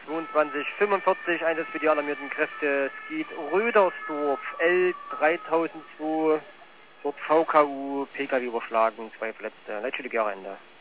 2245, Einsatz für die alarmierten Kräfte, Skeet Rödersdorf, L3002, dort VKU, PKW überschlagen, 2 Verletzte. Leitstelle Ende.